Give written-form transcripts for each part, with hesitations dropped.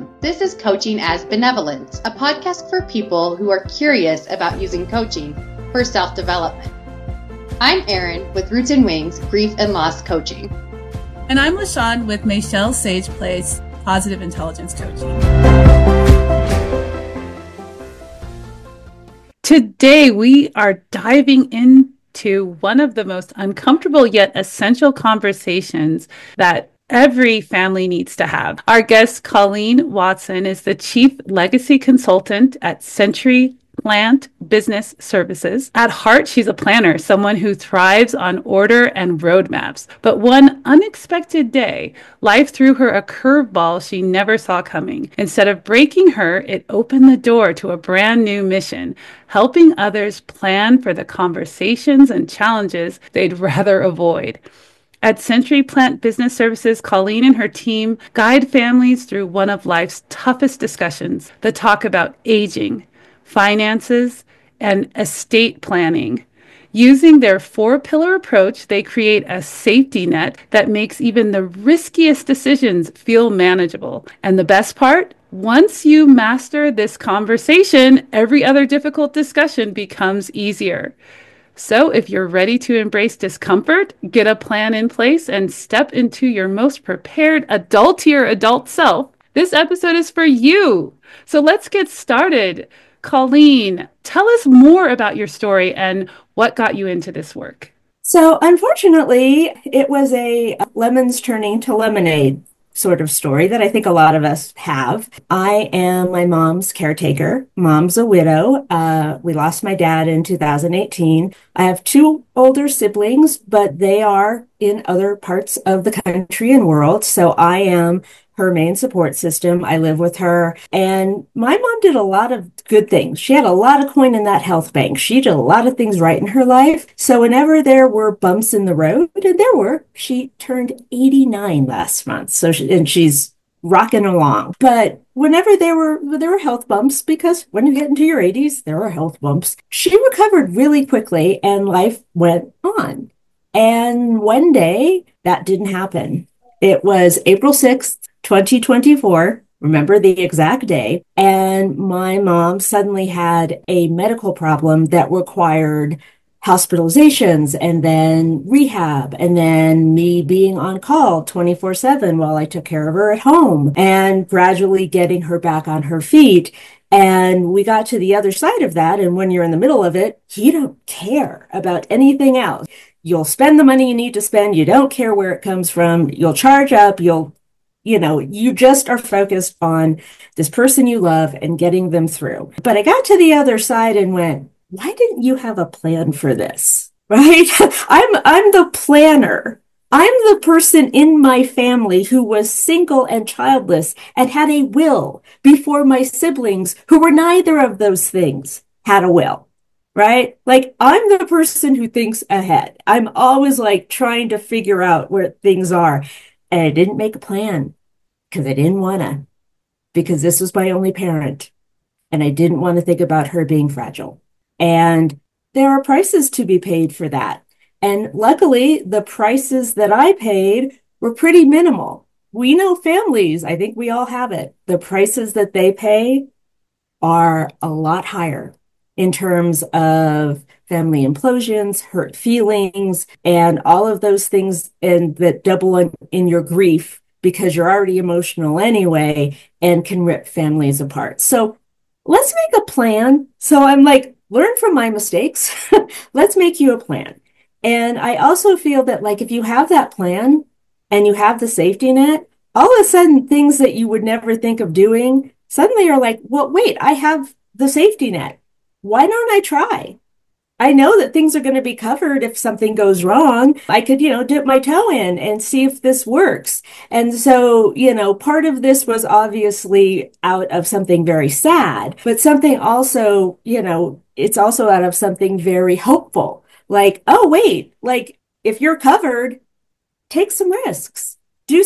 Welcome. This is Coaching as Benevolence, a podcast for people who are curious about using coaching for self-development. I'm Erin with Roots and Wings Grief and Loss Coaching. And I'm LaShawn with Michelle Sage Place Positive Intelligence Coaching. Today we are diving into one of the most uncomfortable yet essential conversations that every family needs to have. Our guest, Colleen Watson, is the Chief Legacy Consultant at Century Plant Business Services. At heart, she's a planner, someone who thrives on order and roadmaps. But one unexpected day, life threw her a curveball she never saw coming. Instead of breaking her, it opened the door to a brand new mission, helping others plan for the conversations and challenges they'd rather avoid. At Century Plant Business Services, Colleen and her team guide families through one of life's toughest discussions, the talk about aging, finances, and estate planning. Using their 4-pillar approach, they create a safety net that makes even the riskiest decisions feel manageable. And the best part? Once you master this conversation, every other difficult discussion becomes easier. So if you're ready to embrace discomfort, get a plan in place, and step into your most prepared adult self, this episode is for you. So let's get started. Colleen, tell us more about your story and what got you into this work. So unfortunately, it was a lemons turning to lemonade sort of story that I think a lot of us have. I am my mom's caretaker. Mom's a widow. We lost my dad in 2018. I have 2 older siblings, but they are in other parts of the country and world. So I am her main support system. I live with her. And my mom did a lot of good things. She had a lot of coin in that health bank. She did a lot of things right in her life. So whenever there were bumps in the road, and there were, she turned 89 last month. So she's rocking along. But whenever there were health bumps, because when you get into your 80s, there are health bumps, she recovered really quickly and life went on. And one day that didn't happen. It was April 6th, 2024, remember the exact day, and my mom suddenly had a medical problem that required hospitalizations and then rehab and then me being on call 24/7 while I took care of her at home and gradually getting her back on her feet. And we got to the other side of that. And when you're in the middle of it, you don't care about anything else. You'll spend the money you need to spend. You don't care where it comes from. You'll charge up. You just are focused on this person you love and getting them through. But I got to the other side and went, why didn't you have a plan for this? Right? I'm the planner. I'm the person in my family who was single and childless and had a will before my siblings, who were neither of those things, had a will. Right? Like, I'm the person who thinks ahead. I'm always like trying to figure out where things are. And I didn't make a plan because I didn't want to, because this was my only parent. And I didn't want to think about her being fragile. And there are prices to be paid for that. And luckily, the prices that I paid were pretty minimal. We know families, I think we all have it. The prices that they pay are a lot higher in terms of family implosions, hurt feelings, and all of those things, and that double in your grief because you're already emotional anyway and can rip families apart. So let's make a plan. So I'm like, learn from my mistakes. Let's make you a plan. And I also feel that, like, if you have that plan and you have the safety net, all of a sudden things that you would never think of doing suddenly are like, well, wait, I have the safety net. Why don't I try? I know that things are going to be covered if something goes wrong. I could, dip my toe in and see if this works. And so, part of this was obviously out of something very sad, but something also, it's also out of something very hopeful. Like, oh, wait, like, if you're covered, take some risks.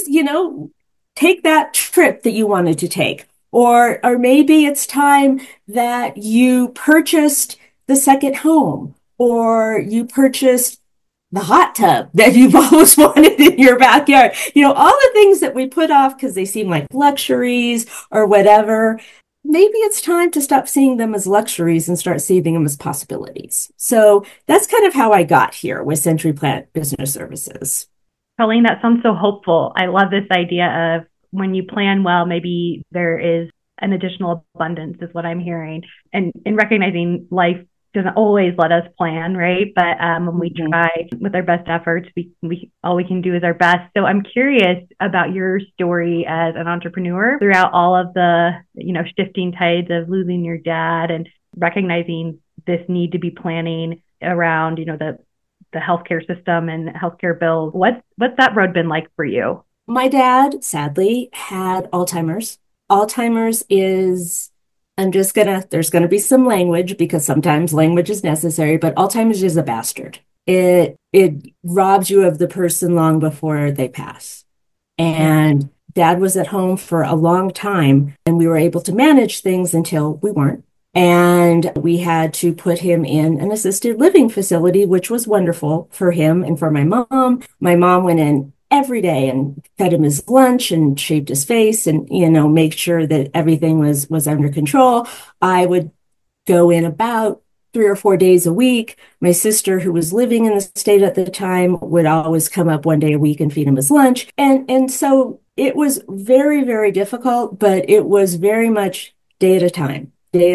Take that trip that you wanted to take. Or maybe it's time that you purchased the second home, or you purchased the hot tub that you've always wanted in your backyard. All the things that we put off because they seem like luxuries or whatever. Maybe it's time to stop seeing them as luxuries and start seeing them as possibilities. So that's kind of how I got here with Century Plant Business Services. Colleen, that sounds so hopeful. I love this idea of when you plan well, maybe there is an additional abundance is what I'm hearing. And in recognizing life doesn't always let us plan, right? But when we try with our best efforts, we all we can do is our best. So I'm curious about your story as an entrepreneur throughout all of the, shifting tides of losing your dad and recognizing this need to be planning around, the healthcare system and healthcare bills. What's that road been like for you? My dad, sadly, had Alzheimer's. Alzheimer's is, there's gonna be some language because sometimes language is necessary, but Alzheimer's is a bastard. It robs you of the person long before they pass. And Dad was at home for a long time, and we were able to manage things until we weren't. And we had to put him in an assisted living facility, which was wonderful for him and for my mom. My mom went in every day and fed him his lunch and shaved his face and, make sure that everything was under control. I would go in about 3 or 4 days a week. My sister, who was living in the state at the time, would always come up 1 day a week and feed him his lunch. And so it was very, very difficult, but it was very much day at a time,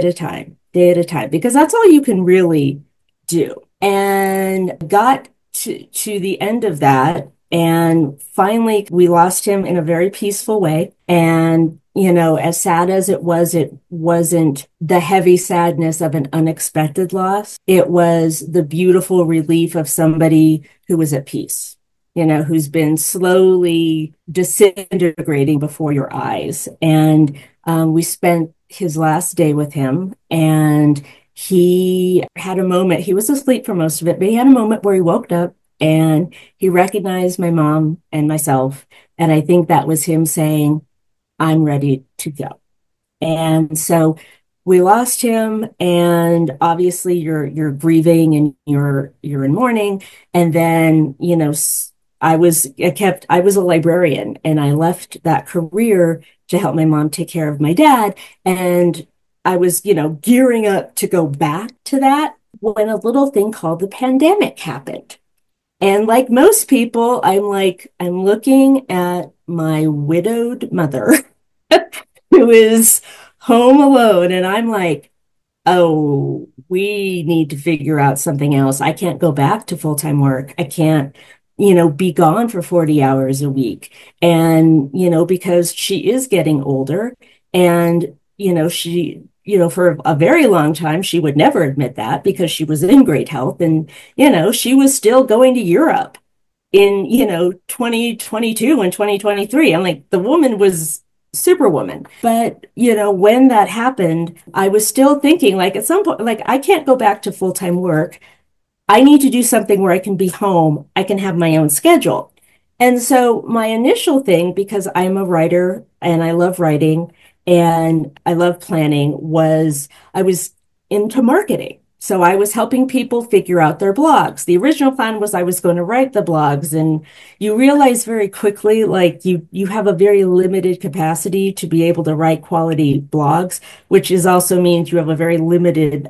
because that's all you can really do. And got to the end of that. And finally, we lost him in a very peaceful way. And, as sad as it wasn't the heavy sadness of an unexpected loss. It was the beautiful relief of somebody who was at peace, who's been slowly disintegrating before your eyes. And we spent his last day with him, and he had a moment. He was asleep for most of it, but he had a moment where he woke up and he recognized my mom and myself. And I think that was him saying, I'm ready to go. And so we lost him, and obviously you're grieving and you're in mourning. And then, I was a librarian, and I left that career to help my mom take care of my dad. And I was, gearing up to go back to that when a little thing called the pandemic happened. And like most people, I'm looking at my widowed mother who is home alone. And I'm like, oh, we need to figure out something else. I can't go back to full-time work. I can't, be gone for 40 hours a week. And, because she is getting older, and, she, for a very long time, she would never admit that because she was in great health. And, she was still going to Europe in, 2022 and 2023. I'm like, the woman was superwoman. But, when that happened, I was still thinking, like, at some point, like, I can't go back to full-time work. I need to do something where I can be home. I can have my own schedule. And so my initial thing, because I'm a writer and I love writing and I love planning, was I was into marketing. So I was helping people figure out their blogs. The original plan was I was going to write the blogs, and you realize very quickly, like you have a very limited capacity to be able to write quality blogs, which is also means you have a very limited,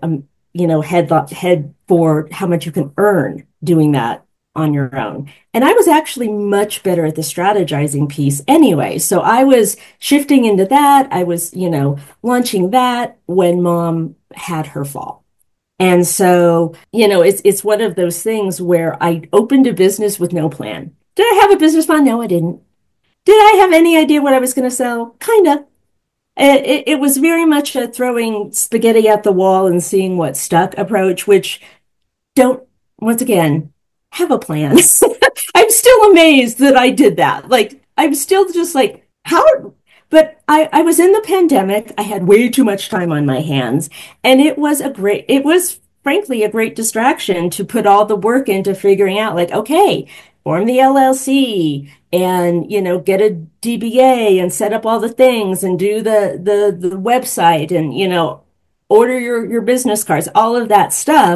head for how much you can earn doing that on your own. And I was actually much better at the strategizing piece anyway. So I was shifting into that. I was, launching that when Mom had her fall. And so, it's one of those things where I opened a business with no plan. Did I have a business plan? No, I didn't. Did I have any idea what I was going to sell? Kind of. It was very much a throwing spaghetti at the wall and seeing what stuck approach, which once again, have a plan. I'm still amazed that I did that. Like, I'm still just like, how? But I was in the pandemic. I had way too much time on my hands. And it was frankly a great distraction to put all the work into figuring out, like, okay, form the LLC and, get a DBA and set up all the things and do the website and, order your business cards, all of that stuff.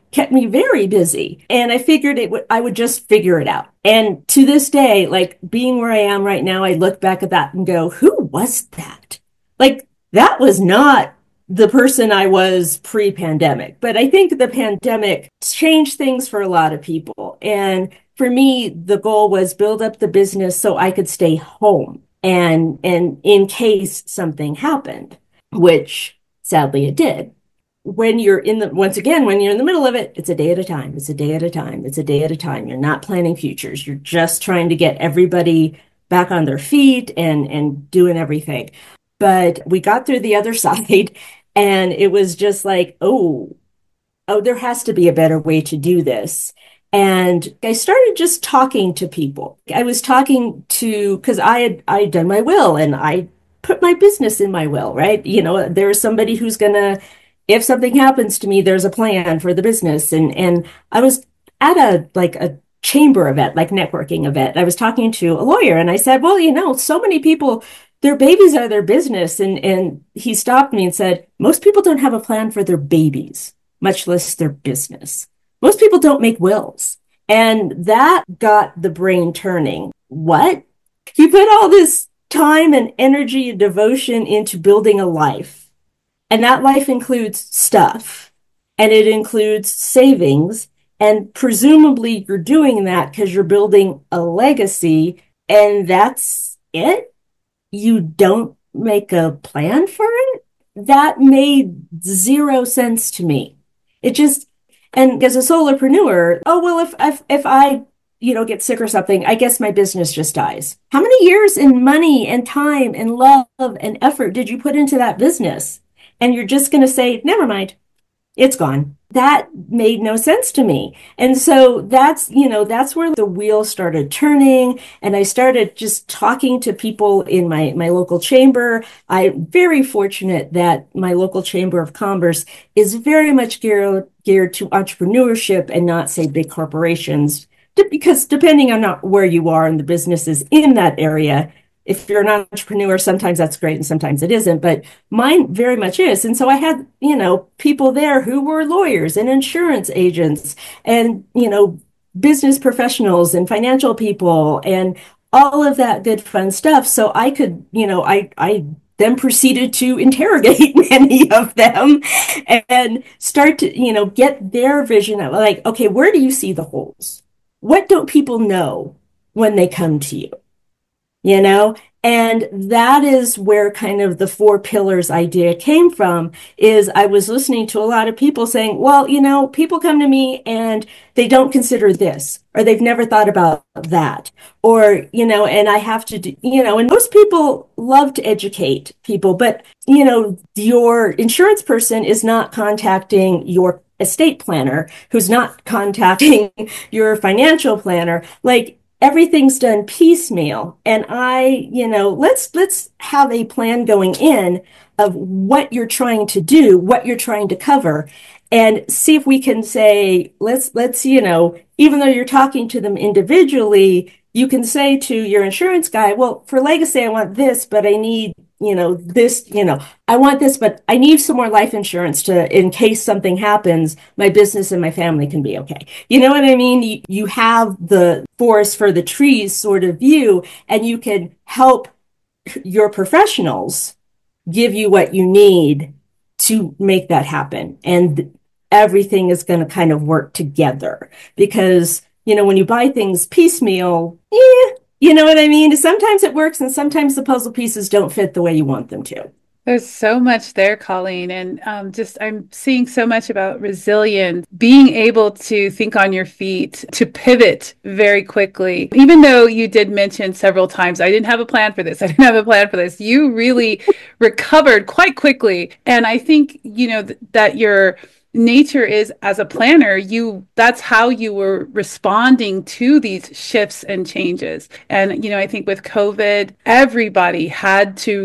kept me very busy. And I figured I would just figure it out. And to this day, like being where I am right now, I look back at that and go, who was that? Like that was not the person I was pre-pandemic. But I think the pandemic changed things for a lot of people. And for me, the goal was build up the business so I could stay home and in case something happened, which sadly it did. When you're once again, when you're in the middle of it, it's a day at a time. It's a day at a time. It's a day at a time. You're not planning futures. You're just trying to get everybody back on their feet and doing everything. But we got through the other side and it was just like, oh, there has to be a better way to do this. And I started just talking to people. I was talking to, because I had done my will and I put my business in my will, right? You know, there's somebody who's going to, if something happens to me, there's a plan for the business. And I was at a chamber event, like networking event. I was talking to a lawyer and I said, well, you know, so many people, their babies are their business. And he stopped me and said, most people don't have a plan for their babies, much less their business. Most people don't make wills. And that got the brain turning. What? You put all this time and energy and devotion into building a life. And that life includes stuff. And it includes savings. And presumably you're doing that because you're building a legacy. And that's it? You don't make a plan for it? That made zero sense to me. It just, and as a solopreneur, oh, well, if I, you know, get sick or something, I guess my business just dies. How many years and money and time and love and effort did you put into that business? And you're just going to say, never mind, it's gone. That made no sense to me. And so that's where the wheel started turning. And I started just talking to people in my local chamber. I'm very fortunate that my local chamber of commerce is very much geared to entrepreneurship and not, say, big corporations. Because depending on where you are in the businesses in that area, if you're an entrepreneur, sometimes that's great and sometimes it isn't, but mine very much is. And so I had, you know, people there who were lawyers and insurance agents and, you know, business professionals and financial people and all of that good fun stuff. So I could, you know, I then proceeded to interrogate many of them and start to, you know, get their vision of like, okay, where do you see the holes? What don't people know when they come to you? You know, and that is where kind of the 4 pillars idea came from, is I was listening to a lot of people saying, well, you know, people come to me and they don't consider this, or they've never thought about that, or, you know, and I have to do, you know, and most people love to educate people, but, you know, your insurance person is not contacting your estate planner, who's not contacting your financial planner. Like, everything's done piecemeal. And you know, let's have a plan going in of what you're trying to do, what you're trying to cover, and see if we can say, let's, you know, even though you're talking to them individually, you can say to your insurance guy, well, for legacy, I want this, but I need, you know, this, you know, I want this, but I need some more life insurance in case something happens, my business and my family can be okay. You know what I mean? You have the forest for the trees sort of view, and you can help your professionals give you what you need to make that happen. And everything is going to kind of work together, because, you know, when you buy things piecemeal, you know what I mean? Sometimes it works and sometimes the puzzle pieces don't fit the way you want them to. There's so much there, Colleen. And I'm seeing so much about resilience, being able to think on your feet, to pivot very quickly. Even though you did mention several times, I didn't have a plan for this. I didn't have a plan for this. You really recovered quite quickly. And I think, you know, that your nature is, as a planner, that's how you were responding to these shifts and changes. And, you know, I think with COVID, everybody had to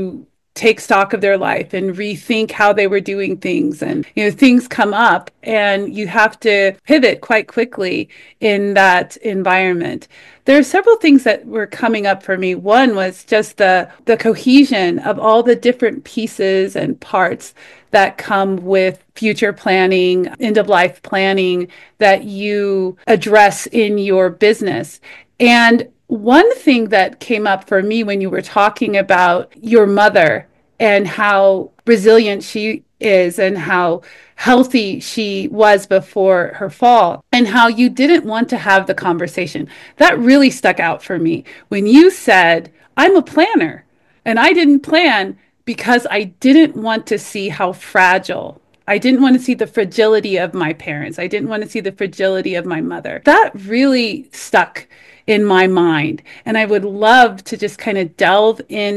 take stock of their life and rethink how they were doing things. And, things come up and you have to pivot quite quickly in that environment. There are several things that were coming up for me. One was just the cohesion of all the different pieces and parts that come with future planning, end of life planning that you address in your business. And one thing that came up for me when you were talking about your mother and how resilient she is and how healthy she was before her fall and how you didn't want to have the conversation. That really stuck out for me when you said, I'm a planner and I didn't plan because I didn't want to see how fragile. I didn't want to see the fragility of my parents. I didn't want to see the fragility of my mother. That really stuck in my mind. And I would love to just kind of delve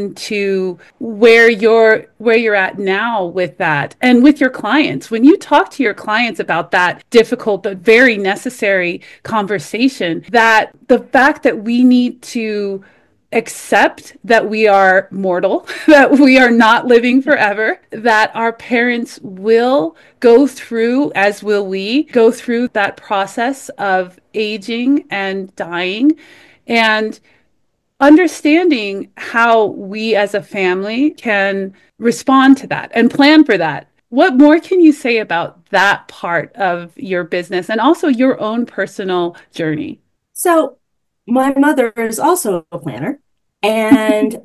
into where you're at now with that and with your clients. When you talk to your clients about that difficult but very necessary conversation, that the fact that we need to accept that we are mortal, that we are not living forever, that our parents will go through, as will we, go through that process of aging and dying, and understanding how we as a family can respond to that and plan for that. What more can you say about that part of your business and also your own personal journey? So my mother is also a planner. And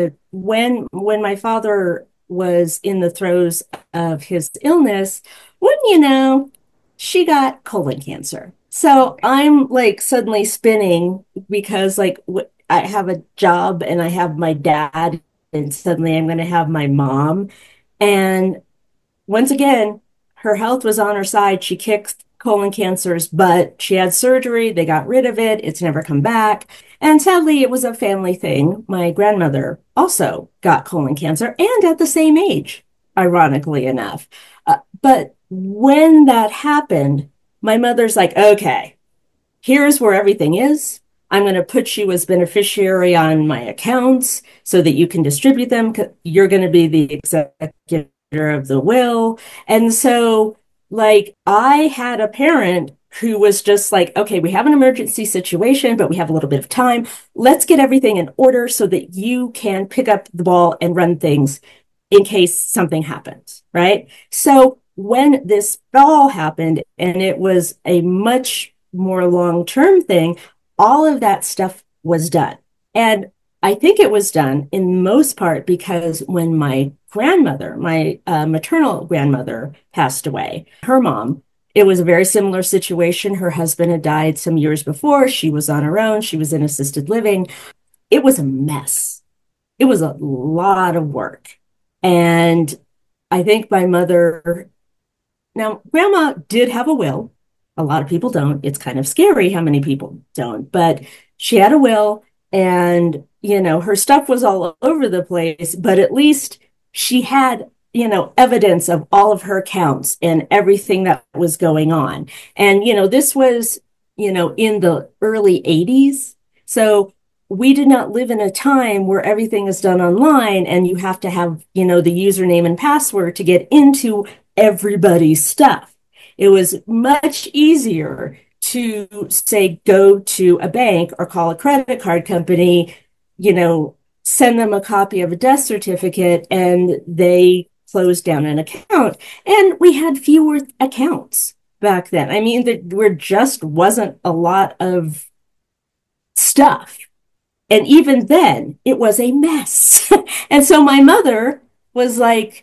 when my father was in the throes of his illness, wouldn't you know, she got colon cancer. So I'm like suddenly spinning because like I have a job and I have my dad, and suddenly I'm going to have my mom. And once again, her health was on her side. She kicked colon cancer's butt. She had surgery. They got rid of it. It's never come back. And sadly, it was a family thing. My grandmother also got colon cancer and at the same age, ironically enough. But when that happened, my mother's like, okay, here's where everything is. I'm going to put you as beneficiary on my accounts so that you can distribute them. You're going to be the executor of the will. And so, like, I had a parent who was just like, okay, we have an emergency situation, but we have a little bit of time. Let's get everything in order so that you can pick up the ball and run things in case something happens, right? So when this fall happened, and it was a much more long-term thing, all of that stuff was done. And I think it was done in most part because when my grandmother, my maternal grandmother, passed away, her mom, it was a very similar situation. Her husband had died some years before. She was on her own. She was in assisted living. It was a mess. It was a lot of work. And I think my mother, now, grandma did have a will. A lot of people don't. It's kind of scary how many people don't. But she had a will, and, you know, her stuff was all over the place, but at least she had, you know, evidence of all of her accounts and everything that was going on. And, you know, this was, you know, in the early 80s. So we did not live in a time where everything is done online and you have to have, you know, the username and password to get into everybody's stuff. It was much easier to say, go to a bank or call a credit card company, you know, send them a copy of a death certificate, and they closed down an account. And we had fewer accounts back then. I mean, there just wasn't a lot of stuff. And even then, it was a mess. And so my mother was like,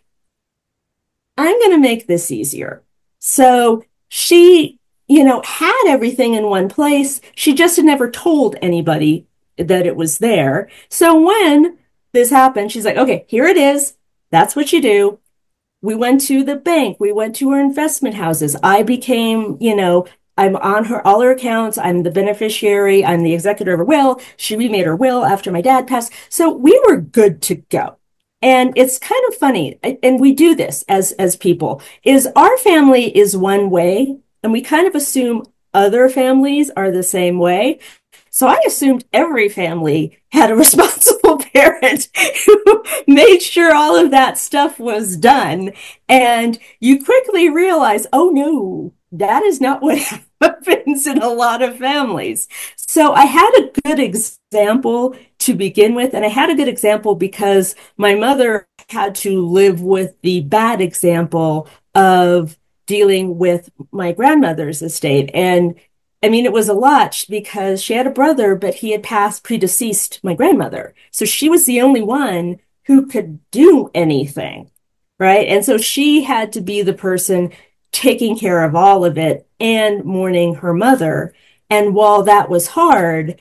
I'm going to make this easier. So she, you know, had everything in one place. She just had never told anybody that it was there. So when this happened, she's like, okay, here it is. That's what you do. We went to the bank. We went to her investment houses. I became, you know, I'm on all her accounts. I'm the beneficiary. I'm the executor of her will. She remade her will after my dad passed. So we were good to go. And it's kind of funny, and we do this as people, is our family is one way, and we kind of assume other families are the same way. So I assumed every family had a responsible parent who made sure all of that stuff was done. And you quickly realize, oh no, that is not what happens in a lot of families. So I had a good example to begin with. And I had a good example because my mother had to live with the bad example of dealing with my grandmother's estate. And I mean, it was a lot because she had a brother, but he had predeceased my grandmother. So she was the only one who could do anything, right? And so she had to be the person taking care of all of it and mourning her mother. And while that was hard,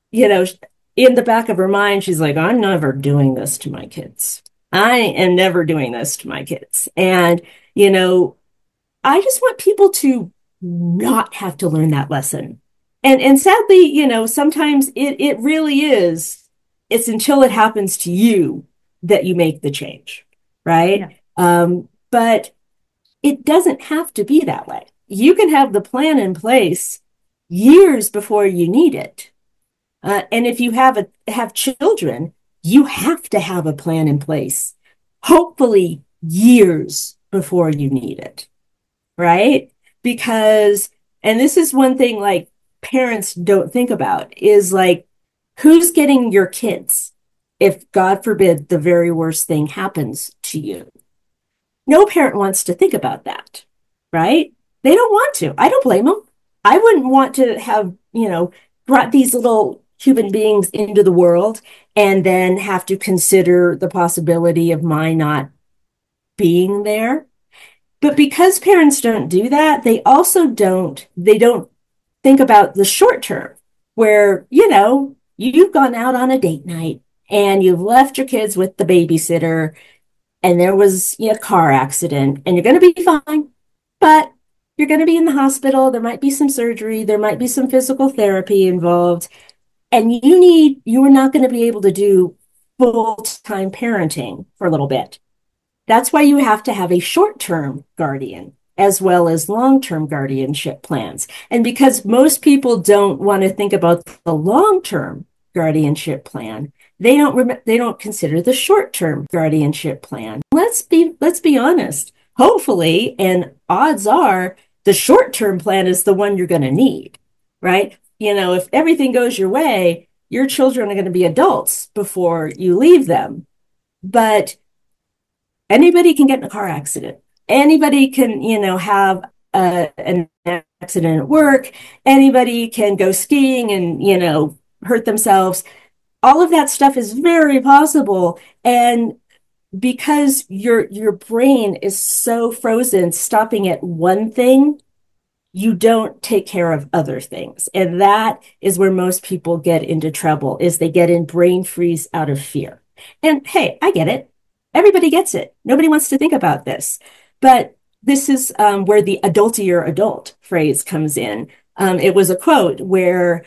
in the back of her mind, she's like, I'm never doing this to my kids. I am never doing this to my kids. And, I just want people to not have to learn that lesson. And sadly, sometimes it really is. It's until it happens to you that you make the change, right? Yeah. But it doesn't have to be that way. You can have the plan in place years before you need it. And if you have children, you have to have a plan in place, hopefully years before you need it, right? Because, and this is one thing like parents don't think about, is like, who's getting your kids if, God forbid, the very worst thing happens to you? No parent wants to think about that, right? They don't want to. I don't blame them. I wouldn't want to have, brought these little human beings into the world and then have to consider the possibility of my not being there. But because parents don't do that, they don't think about the short term where, you've gone out on a date night and you've left your kids with the babysitter and there was a car accident and you're going to be fine, but you're going to be in the hospital. There might be some surgery. There might be some physical therapy involved. And you are not going to be able to do full-time parenting for a little bit. That's why you have to have a short-term guardian as well as long-term guardianship plans. And because most people don't want to think about the long-term guardianship plan, they don't consider the short-term guardianship plan. Let's be honest. Hopefully, and odds are, the short-term plan is the one you're going to need, right? If everything goes your way, your children are going to be adults before you leave them. But anybody can get in a car accident. Anybody can, have an accident at work. Anybody can go skiing and, hurt themselves. All of that stuff is very possible. And because your brain is so frozen, stopping at one thing, you don't take care of other things. And that is where most people get into trouble, is they get in brain freeze out of fear. And hey, I get it. Everybody gets it. Nobody wants to think about this. But this is where the adultier adult phrase comes in. It was a quote where,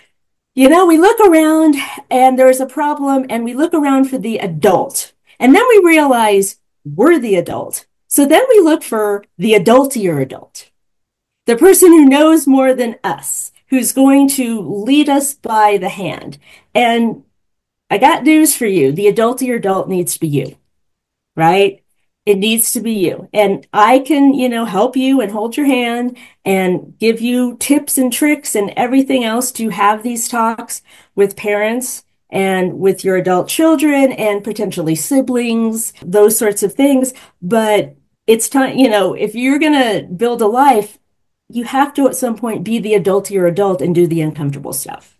we look around and there's a problem and we look around for the adult. And then we realize we're the adult. So then we look for the adultier adult, the person who knows more than us, who's going to lead us by the hand. And I got news for you. The adultier adult needs to be you, right? It needs to be you. And I can, help you and hold your hand and give you tips and tricks and everything else to have these talks with parents and with your adult children and potentially siblings, those sorts of things. But it's time, if you're going to build a life, you have to at some point be the adultier adult and do the uncomfortable stuff.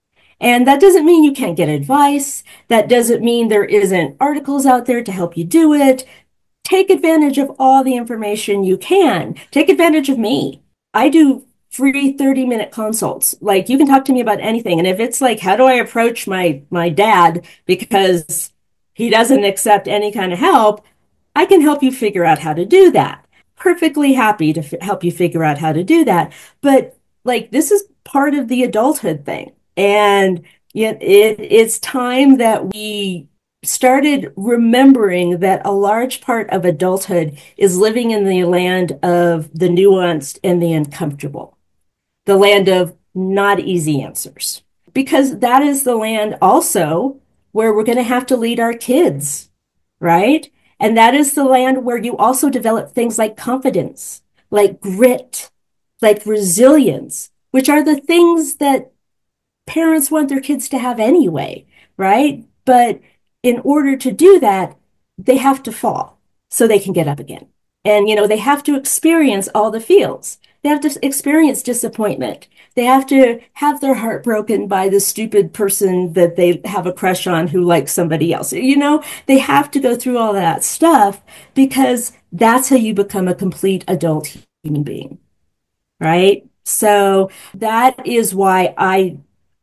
And that doesn't mean you can't get advice. That doesn't mean there isn't articles out there to help you do it. Take advantage of all the information you can. Take advantage of me. I do free 30-minute consults. Like, you can talk to me about anything. And if it's like, how do I approach my dad because he doesn't accept any kind of help, I can help you figure out how to do that. Perfectly happy to help you figure out how to do that. But like, this is part of the adulthood thing. And yet it's time that we started remembering that a large part of adulthood is living in the land of the nuanced and the uncomfortable, the land of not easy answers. because that is the land also where we're going to have to lead our kids, right? And that is the land where you also develop things like confidence, like grit, like resilience, which are the things that parents want their kids to have anyway, right? But in order to do that, they have to fall so they can get up again. And, they have to experience all the feels. They have to experience disappointment. They have to have their heart broken by the stupid person that they have a crush on who likes somebody else. They have to go through all that stuff because that's how you become a complete adult human being, right? So that is why I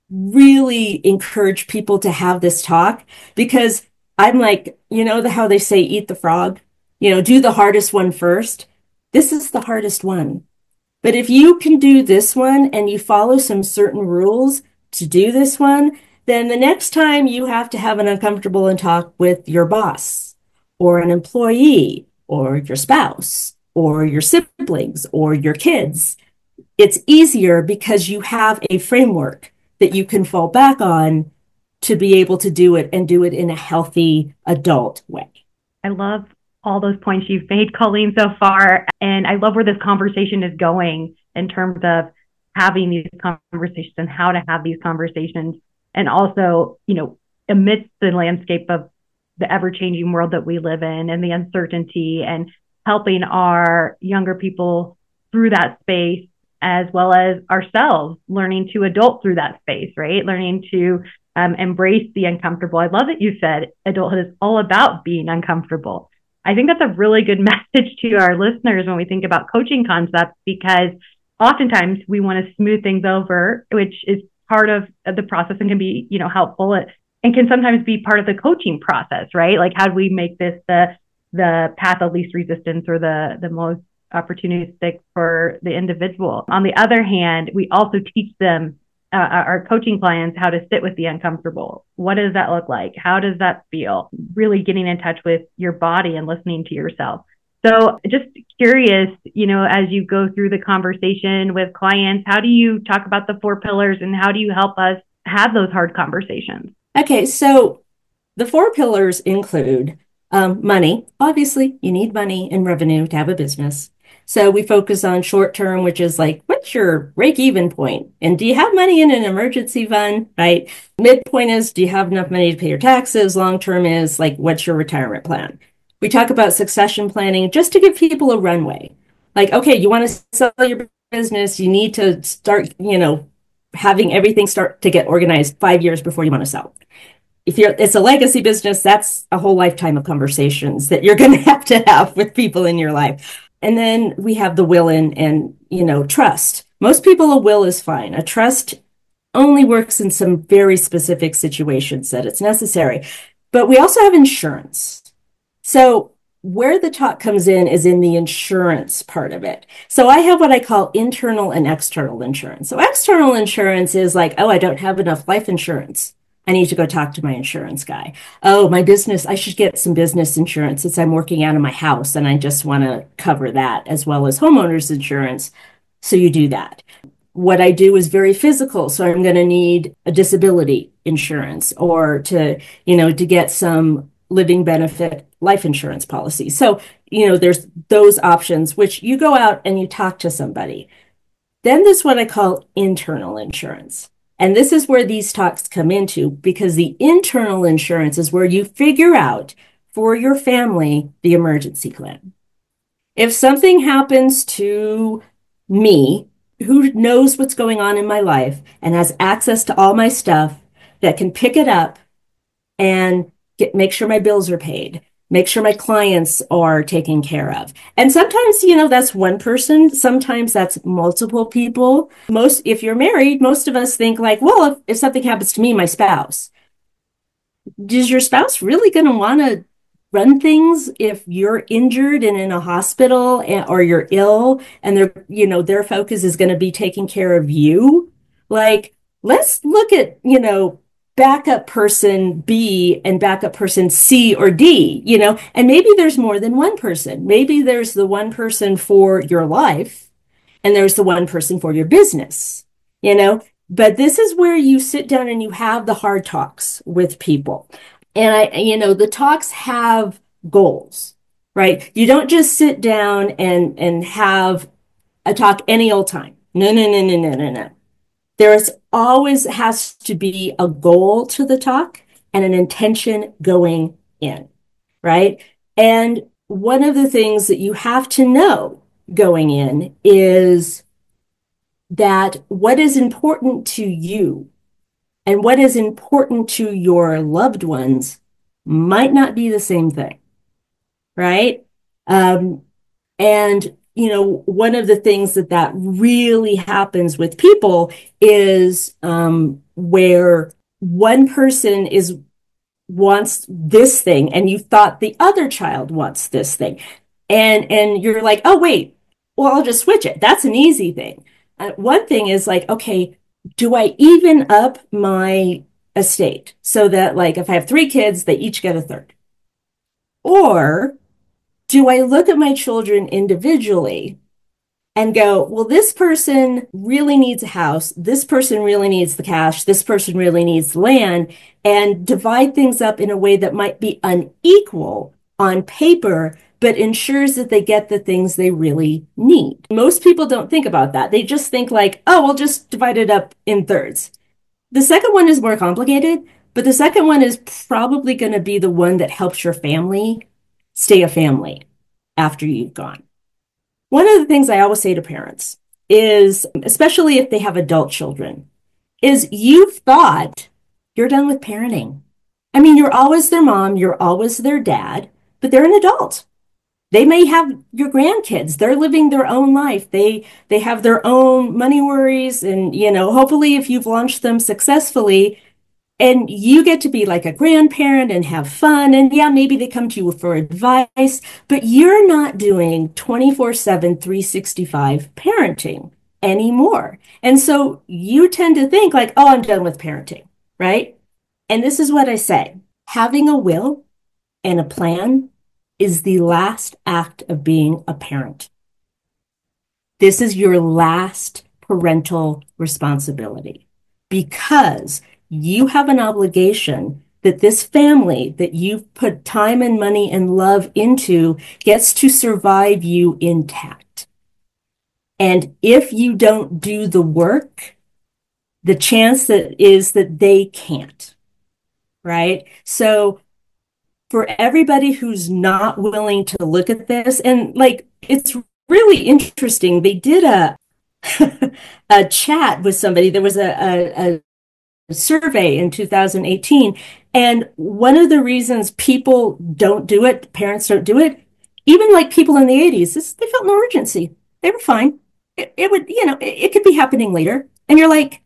really encourage people to have this talk, because I'm like, how they say eat the frog, do the hardest one first. This is the hardest one. But if you can do this one and you follow some certain rules to do this one, then the next time you have to have an uncomfortable talk with your boss or an employee or your spouse or your siblings or your kids, it's easier because you have a framework that you can fall back on to be able to do it and do it in a healthy adult way. I love all those points you've made, Colleen, so far. And I love where this conversation is going in terms of having these conversations and how to have these conversations. And also, amidst the landscape of the ever-changing world that we live in and the uncertainty, and helping our younger people through that space, as well as ourselves learning to adult through that space, right? Learning to embrace the uncomfortable. I love that you said adulthood is all about being uncomfortable. I think that's a really good message to our listeners when we think about coaching concepts, because oftentimes we want to smooth things over, which is part of the process and can be, helpful, and can sometimes be part of the coaching process, right? Like, how do we make this the path of least resistance, or the most opportunistic for the individual? On the other hand, we also teach them, our coaching clients, how to sit with the uncomfortable. What does that look like? How does that feel? Really getting in touch with your body and listening to yourself. So just curious, as you go through the conversation with clients, how do you talk about the 4 pillars, and how do you help us have those hard conversations? Okay, so the 4 pillars include money. Obviously, you need money and revenue to have a business. So we focus on short term, which is like, what's your break-even point? And do you have money in an emergency fund, right? Midpoint is, do you have enough money to pay your taxes? Long term is like, what's your retirement plan? We talk about succession planning just to give people a runway. Like, okay, you want to sell your business, you need to start, having everything start to get organized 5 years before you want to sell. If it's a legacy business, that's a whole lifetime of conversations that you're going to have with people in your life. And then we have the will and trust. Most people, a will is fine. A trust only works in some very specific situations that it's necessary. But we also have insurance. So where the talk comes in is in the insurance part of it. So I have what I call internal and external insurance. So external insurance is like, oh, I don't have enough life insurance. I need to go talk to my insurance guy. Oh, my business, I should get some business insurance since I'm working out of my house and I just want to cover that, as well as homeowners insurance. So you do that. What I do is very physical. So I'm going to need a disability insurance, or to get some living benefit life insurance policy. So, there's those options, which you go out and you talk to somebody. Then there's what I call internal insurance. And this is where these talks come into, because the internal insurance is where you figure out for your family the emergency plan. If something happens to me, who knows what's going on in my life and has access to all my stuff, that can pick it up and make sure my bills are paid, make sure my clients are taken care of. And sometimes, that's one person. Sometimes that's multiple people. If you're married, most of us think like, well, if something happens to me, my spouse. Is your spouse really going to want to run things if you're injured and in a hospital, or you're ill, and their focus is going to be taking care of you? Like, let's look at, backup person B and backup person C or D, and maybe there's more than one person. Maybe there's the one person for your life and there's the one person for your business. But this is where you sit down and you have the hard talks with people. And the talks have goals, right? You don't just sit down and have a talk any old time. No, no, no, no, no, no, no. There is always has to be a goal to the talk and an intention going in, right? And one of the things that you have to know going in is that what is important to you and what is important to your loved ones might not be the same thing, right? And one of the things that really happens with people is where one person wants this thing and you thought the other child wants this thing. And you're like, oh, wait, well, I'll just switch it. That's an easy thing. One thing is like, okay, do I even up my estate so that like if I have 3 kids, they each get a third? Or do I look at my children individually and go, well, this person really needs a house. This person really needs the cash. This person really needs land, and divide things up in a way that might be unequal on paper, but ensures that they get the things they really need. Most people don't think about that. They just think like, oh, we'll just divide it up in thirds. The second one is more complicated, but the second one is probably going to be the one that helps your family stay a family after you've gone. One of the things I always say to parents is, especially if they have adult children, is you've thought you're done with parenting. I mean, you're always their mom, you're always their dad, but they're an adult. They may have your grandkids. They're living their own life. They have their own money worries. And, hopefully if you've launched them successfully, and you get to be like a grandparent and have fun. And yeah, maybe they come to you for advice, but you're not doing 24/7, 365 parenting anymore. And so you tend to think like, oh, I'm done with parenting, right? And this is what I say. Having a will and a plan is the last act of being a parent. This is your last parental responsibility because you have an obligation that this family that you've put time and money and love into gets to survive you intact. And if you don't do the work, the chance that is that they can't, right? So for everybody who's not willing to look at this, and like, it's really interesting. They did a chat with somebody. There was a survey in 2018. And one of the reasons people don't do it, parents don't do it, even like people in the 80s, they felt no urgency. They were fine. It would, it could be happening later. And you're like,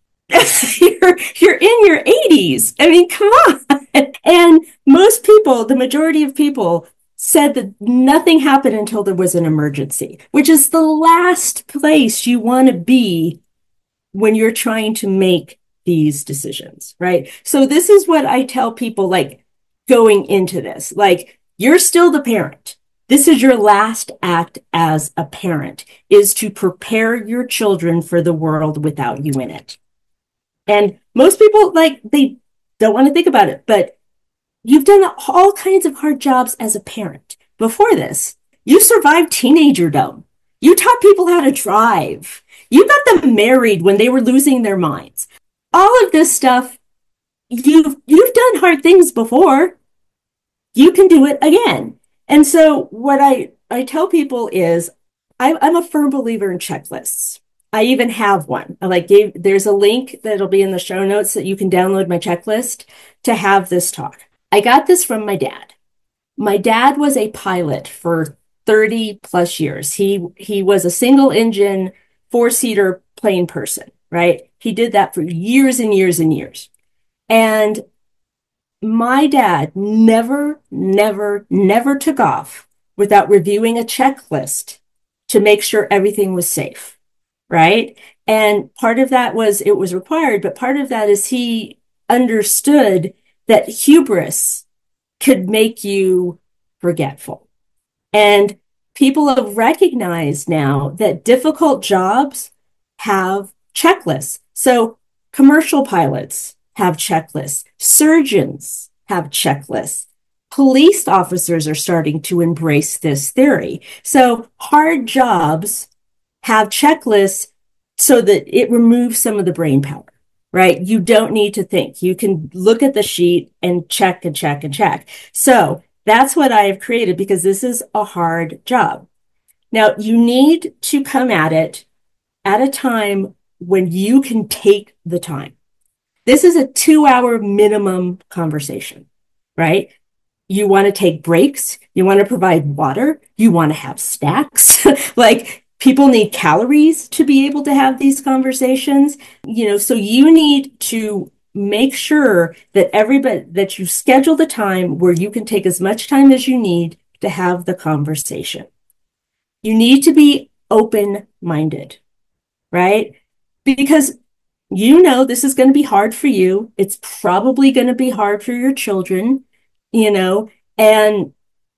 you're in your 80s. I mean, come on. And most people, the majority of people said that nothing happened until there was an emergency, which is the last place you want to be when you're trying to make these decisions, right? So this is what I tell people, like going into this, like you're still the parent. This is your last act as a parent, is to prepare your children for the world without you in it. And most people, like, they don't want to think about it, but you've done all kinds of hard jobs as a parent. Before this, you survived teenagerdom. You taught people how to drive. You got them married when they were losing their minds. All of this stuff, you've done hard things before. You can do it again. And so what I tell people is I'm a firm believer in checklists. I even have one. There's a link that'll be in the show notes that you can download my checklist to have this talk. I got this from my dad. My dad was a pilot for 30 plus years. He was a single engine, 4-seater plane person, right? He did that for years and years and years. And my dad never took off without reviewing a checklist to make sure everything was safe, right? And part of that was it was required, but part of that is he understood that hubris could make you forgetful. And people have recognized now that difficult jobs have checklists. So Commercial pilots have checklists. Surgeons have checklists. Police officers are starting to embrace this theory. So hard jobs have checklists so that it removes some of the brain power, right? You don't need to think. You can look at the sheet and check and check and check. So that's what I have created because this is a hard job. Now, you need to come at it at a time when you can take the time. This is a 2-hour minimum conversation, right? You want to take breaks. You want to provide water. You want to have snacks. Like, people need calories to be able to have these conversations, so you need to make sure that you schedule the time where you can take as much time as you need to have the conversation. You need to be open-minded, right? Because this is going to be hard for you. It's probably going to be hard for your children, and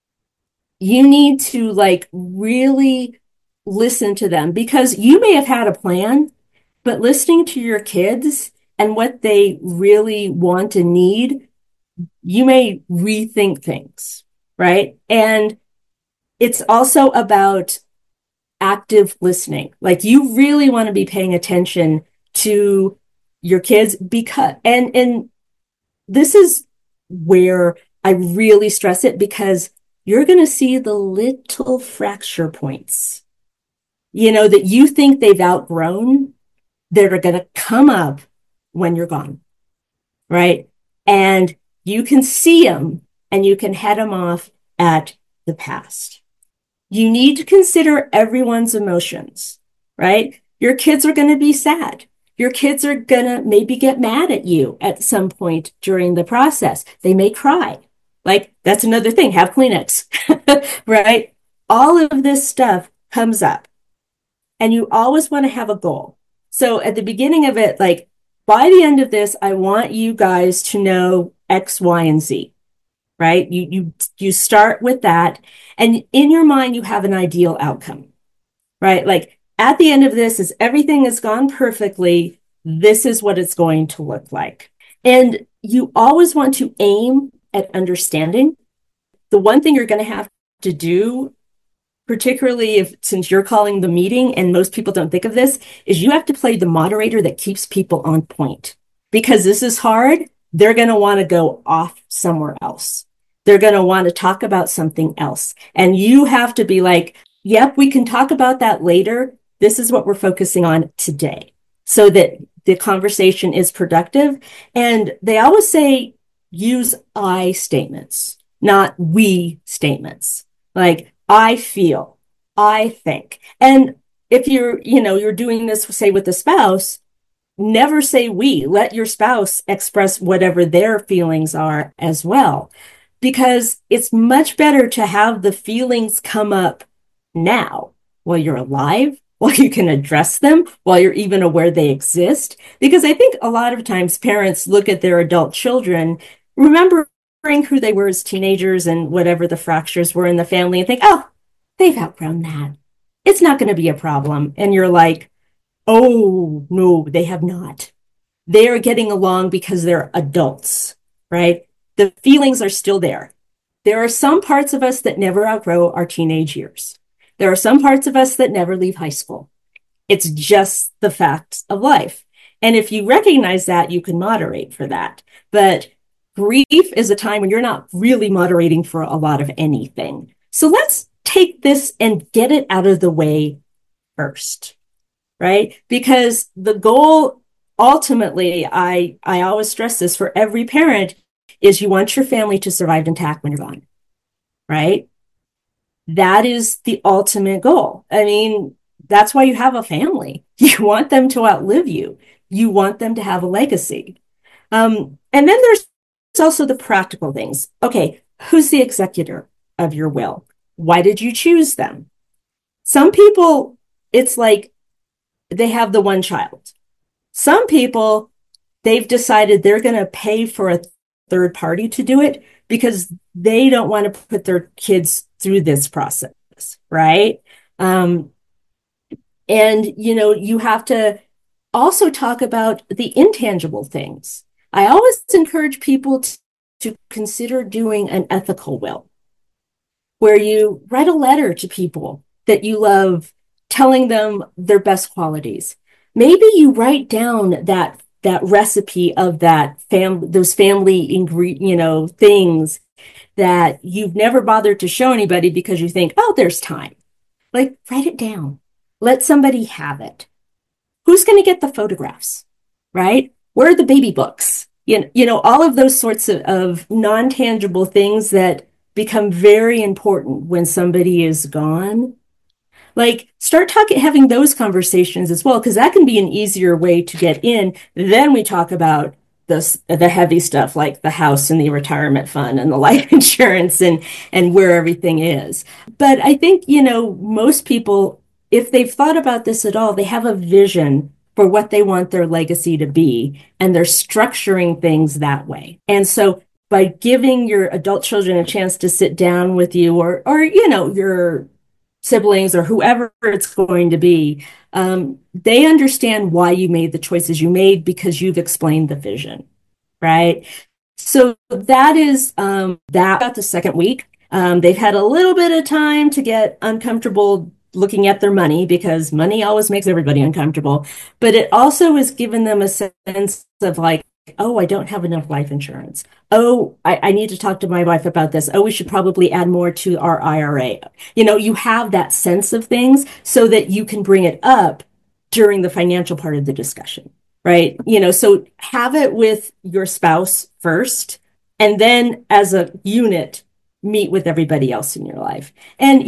you need to really listen to them because you may have had a plan, but listening to your kids and what they really want and need, you may rethink things, right? And it's also about active listening. Like, you really want to be paying attention to your kids because, and this is where I really stress it, because you're going to see the little fracture points, that you think they've outgrown, that are going to come up when you're gone, right? And you can see them and you can head them off at the past. You need to consider everyone's emotions, right? Your kids are going to be sad. Your kids are going to maybe get mad at you at some point during the process. They may cry. That's another thing. Have Kleenex, right? All of this stuff comes up, and you always want to have a goal. So at the beginning of it, by the end of this, I want you guys to know X, Y, and Z, right? You start with that, and in your mind, you have an ideal outcome, right? At the end of this, as everything has gone perfectly, this is what it's going to look like. And you always want to aim at understanding. The one thing you're going to have to do, particularly since you're calling the meeting and most people don't think of this, is you have to play the moderator that keeps people on point. Because this is hard, they're going to want to go off somewhere else. They're going to want to talk about something else. And you have to be like, yep, we can talk about that later. This is what we're focusing on today, so that the conversation is productive. And they always say, use I statements, not we statements. I feel, I think. And if you're doing this, say, with a spouse, never say we. Let your spouse express whatever their feelings are as well, because it's much better to have the feelings come up now while you're alive, while you can address them, while you're even aware they exist. Because I think a lot of times parents look at their adult children, remembering who they were as teenagers and whatever the fractures were in the family, and think, oh, they've outgrown that. It's not going to be a problem. And you're like, oh, no, they have not. They are getting along because they're adults, right? The feelings are still there. There are some parts of us that never outgrow our teenage years. There are some parts of us that never leave high school. It's just the facts of life. And if you recognize that, you can moderate for that. But grief is a time when you're not really moderating for a lot of anything. So let's take this and get it out of the way first, right? Because the goal, ultimately, I always stress this for every parent, is you want your family to survive intact when you're gone, right? That is the ultimate goal. I mean, that's why you have a family. You want them to outlive you. You want them to have a legacy. And then there's also the practical things. Okay, who's the executor of your will? Why did you choose them? Some people, it's like they have the one child. Some people, they've decided they're going to pay for a third party to do it because they don't want to put their kids through this process, right? And, you have to also talk about the intangible things. I always encourage people to consider doing an ethical will, where you write a letter to people that you love, telling them their best qualities. Maybe you write down that recipe of those family things that you've never bothered to show anybody because you think, oh, there's time. Like, write it down. Let somebody have it. Who's going to get the photographs, right? Where are the baby books? All of those sorts of non-tangible things that become very important when somebody is gone. Like, start having those conversations as well, because that can be an easier way to get in. Then we talk about the heavy stuff, like the house and the retirement fund and the life insurance and where everything is. But I think, most people, if they've thought about this at all, they have a vision for what they want their legacy to be, and they're structuring things that way. And so by giving your adult children a chance to sit down with you or your siblings or whoever it's going to be, they understand why you made the choices you made because you've explained the vision, right? So that is that about the second week. They've had a little bit of time to get uncomfortable looking at their money, because money always makes everybody uncomfortable. But it also has given them a sense of like, oh, I don't have enough life insurance. Oh, I need to talk to my wife about this. Oh, we should probably add more to our IRA. You have that sense of things so that you can bring it up during the financial part of the discussion, right? So have it with your spouse first, and then as a unit, meet with everybody else in your life. And,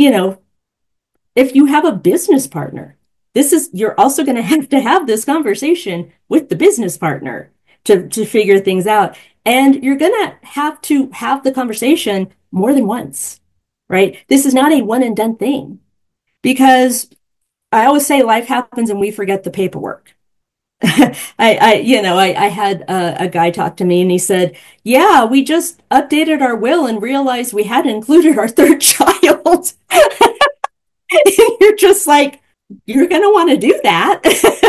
if you have a business partner, you're also going to have this conversation with the business partner to figure things out. And you're going to have the conversation more than once, right? This is not a one and done thing, because I always say life happens and we forget the paperwork. I had a guy talk to me and he said, yeah, we just updated our will and realized we hadn't included our third child. And you're just like, you're going to want to do that.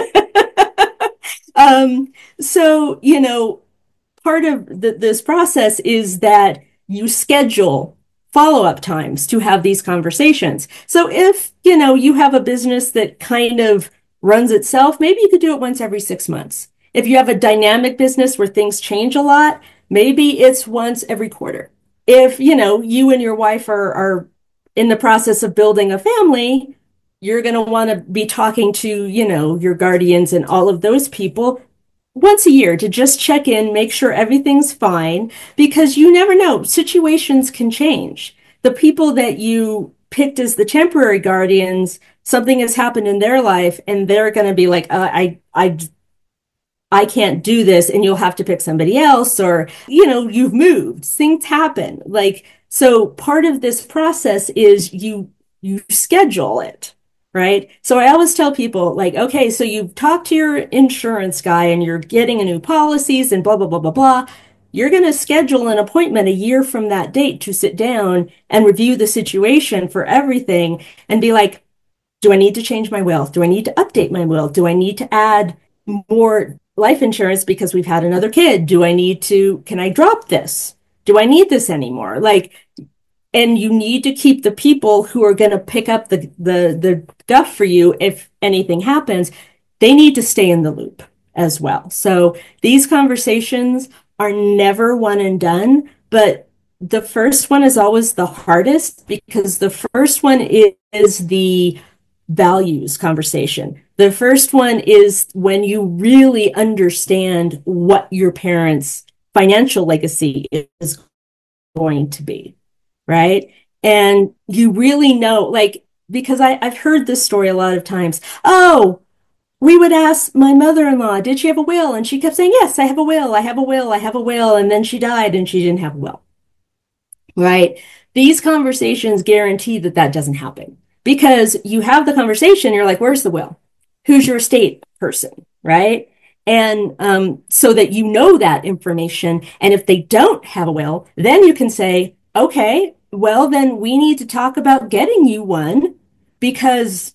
So, part of this process is that you schedule follow-up times to have these conversations. So if, you have a business that kind of runs itself, maybe you could do it once every 6 months. If you have a dynamic business where things change a lot, maybe it's once every quarter. If, you and your wife are in the process of building a family, you're going to want to be talking to, your guardians and all of those people once a year to just check in, make sure everything's fine, because you never know. Situations can change. The people that you picked as the temporary guardians, something has happened in their life and they're going to be like, I can't do this, and you'll have to pick somebody else, or, you've moved, things happen. So part of this process is you schedule it, right? So I always tell people, like, okay, so you've talked to your insurance guy and you're getting a new policies and blah, blah, blah, blah, blah. You're going to schedule an appointment a year from that date to sit down and review the situation for everything and be like, do I need to change my will? Do I need to update my will? Do I need to add more life insurance because we've had another kid? Can I drop this? Do I need this anymore? And you need to keep the people who are going to pick up the stuff for you if anything happens. They need to stay in the loop as well. So these conversations are never one and done, but the first one is always the hardest, because the first one is the values conversation. The first one is when you really understand what your parents' financial legacy is going to be, right? And you really know, because I've heard this story a lot of times. Oh, we would ask my mother-in-law, did she have a will? And she kept saying, yes, I have a will, I have a will, I have a will. And then she died and she didn't have a will, right? These conversations guarantee that doesn't happen, because you have the conversation, you're like, where's the will? Who's your estate person, right? And so that you know that information. And if they don't have a will, then you can say, okay, well, then we need to talk about getting you one, because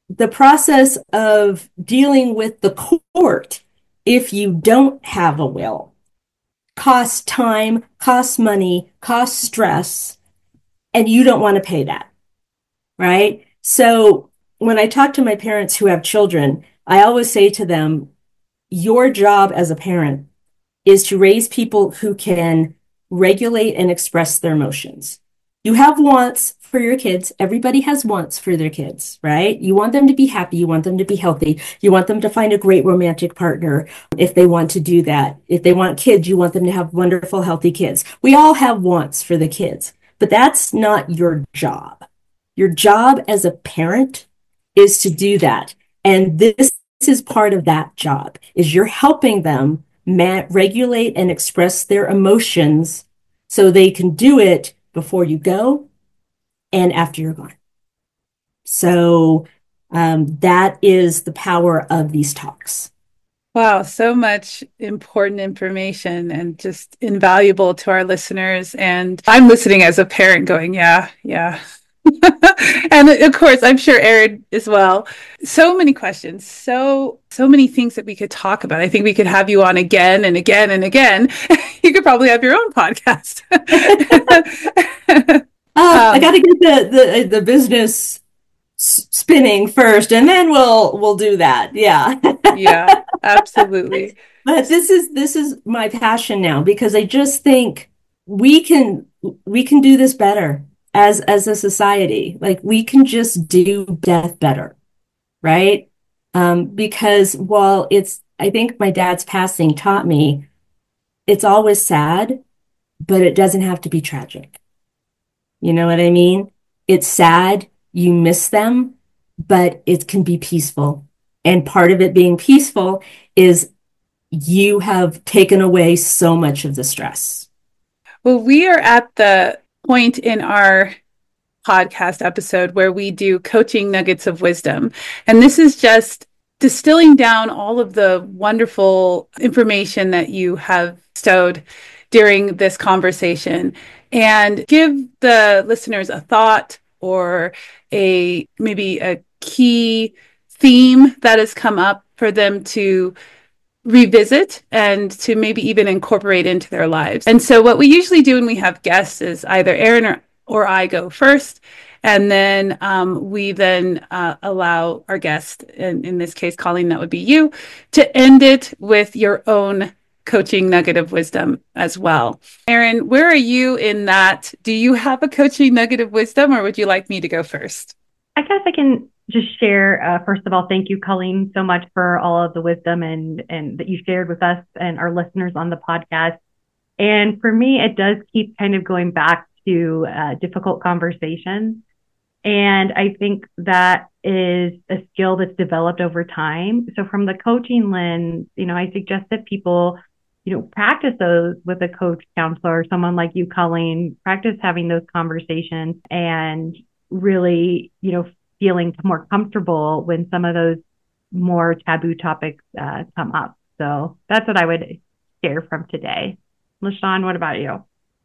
the process of dealing with the court, if you don't have a will, costs time, costs money, costs stress, and you don't want to pay that, right? So when I talk to my parents who have children, I always say to them, your job as a parent is to raise people who can regulate and express their emotions. You have wants for your kids. Everybody has wants for their kids, right? You want them to be happy. You want them to be healthy. You want them to find a great romantic partner if they want to do that. If they want kids, you want them to have wonderful, healthy kids. We all have wants for the kids, but that's not your job. Your job as a parent is to do that. And this is part of that job, is you're helping them regulate and express their emotions so they can do it before you go and after you're gone. So that is the power of these talks. Wow, so much important information and just invaluable to our listeners. And I'm listening as a parent going, yeah. And of course, I'm sure Erin as well. So many questions, so many things that we could talk about. I think we could have you on again and again and again. You could probably have your own podcast. I got to get the business spinning first, and then we'll do that. Yeah. Yeah, absolutely. But this is my passion now, because I just think we can do this better as a society. Like, we can just do death better, right? Because while I think my dad's passing taught me it's always sad, but it doesn't have to be tragic. You know what I mean? It's sad, you miss them, but it can be peaceful. And part of it being peaceful is you have taken away so much of the stress. Well, we are at the point in our podcast episode where we do coaching nuggets of wisdom. And this is just distilling down all of the wonderful information that you have stowed during this conversation, and give the listeners a thought or maybe a key theme that has come up for them to revisit and to maybe even incorporate into their lives. And so what we usually do when we have guests is either Erin or I go first, and then we then allow our guest, and in this case, Colleen, that would be you, to end it with your own coaching nugget of wisdom as well. Erin, where are you in that? Do you have a coaching nugget of wisdom, or would you like me to go first? I guess I can just share, first of all, thank you, Colleen, so much for all of the wisdom and that you shared with us and our listeners on the podcast. And for me, it does keep kind of going back to difficult conversations. And I think that is a skill that's developed over time. So from the coaching lens, I suggest that people, practice those with a coach, counselor, or someone like you, Colleen, practice having those conversations and really, feeling more comfortable when some of those more taboo topics come up. So that's what I would share from today. LaShawn, what about you?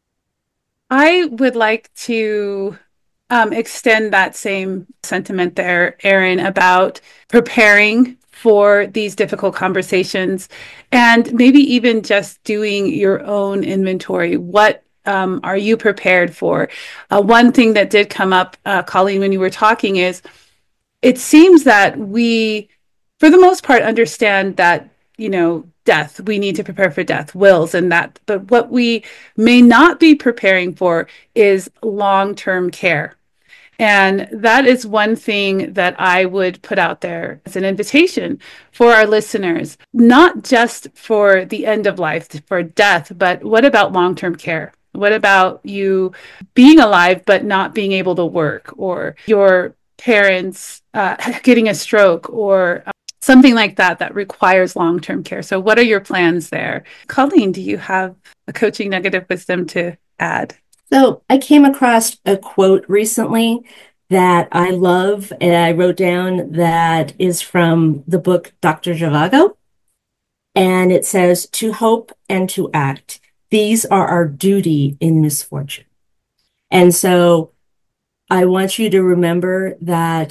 I would like to extend that same sentiment there, Erin, about preparing for these difficult conversations, and maybe even just doing your own inventory. What are you prepared for? One thing that did come up, Colleen, when you were talking, is it seems that we, for the most part, understand that, death, we need to prepare for death, wills and that. But what we may not be preparing for is long-term care. And that is one thing that I would put out there as an invitation for our listeners, not just for the end of life, for death, but what about long-term care? What about you being alive but not being able to work, or your parents getting a stroke, or something like that requires long-term care? So what are your plans there? Colleen, do you have a coaching nugget of wisdom to add? So I came across a quote recently that I love, and I wrote down, that is from the book Dr. Zhivago. And it says, "To hope and to act, these are our duty in misfortune." And so I want you to remember that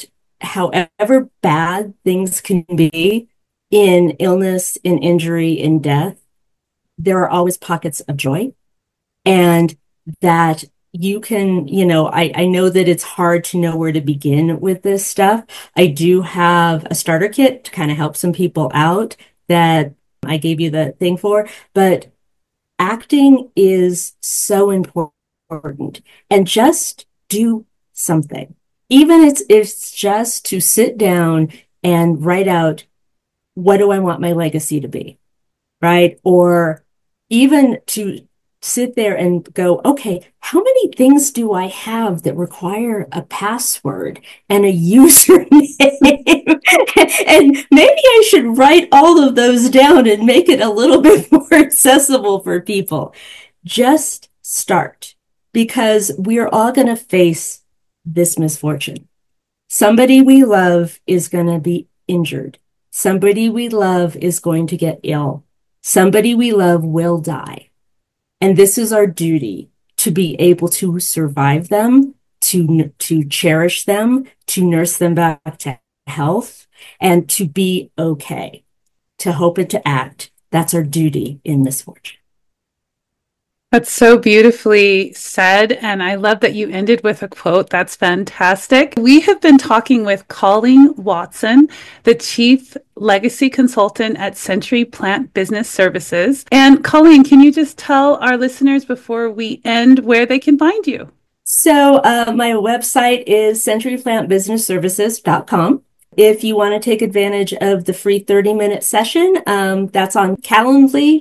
however bad things can be in illness, in injury, in death, there are always pockets of joy. And that you can, I know that it's hard to know where to begin with this stuff. I do have a starter kit to kind of help some people out that I gave you the thing for, but acting is so important. And just do something. Even it's just to sit down and write out, what do I want my legacy to be? Right? Or even to sit there and go, okay, how many things do I have that require a password and a username? And maybe I should write all of those down and make it a little bit more accessible for people. Just start, because we're all going to face this misfortune. Somebody we love is going to be injured. Somebody we love is going to get ill. Somebody we love will die. And this is our duty, to be able to survive them, to cherish them, to nurse them back to health, and to be okay, to hope and to act. That's our duty in misfortune. That's so beautifully said. And I love that you ended with a quote. That's fantastic. We have been talking with Colleen Watson, the Chief Legacy Consultant at Century Plant Business Services. And Colleen, can you just tell our listeners before we end where they can find you? So my website is centuryplantbusinessservices.com. If you want to take advantage of the free 30-minute session, that's on Calendly,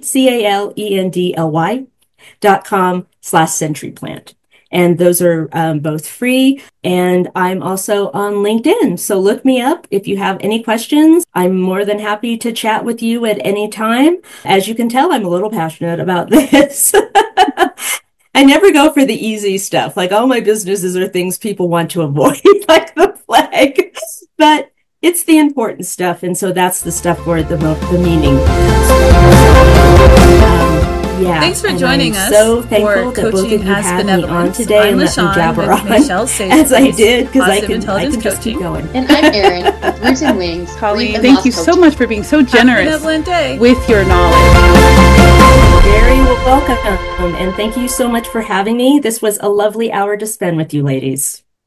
CALENDLY.com/centuryplant. And those are both free. And I'm also on LinkedIn. So look me up if you have any questions. I'm more than happy to chat with you at any time. As you can tell, I'm a little passionate about this. I never go for the easy stuff. Like, all my businesses are things people want to avoid, like the flag. But it's the important stuff. And so that's the stuff where the meaning. Yeah. Thanks for joining us. So thankful that both of you had me on today and let me jabber on as I did, because I can just keep going. And I'm Erin with Roots and Wings. Colleen, thank you so much for being so generous with your knowledge. Very welcome. And thank you so much for having me. This was a lovely hour to spend with you, ladies.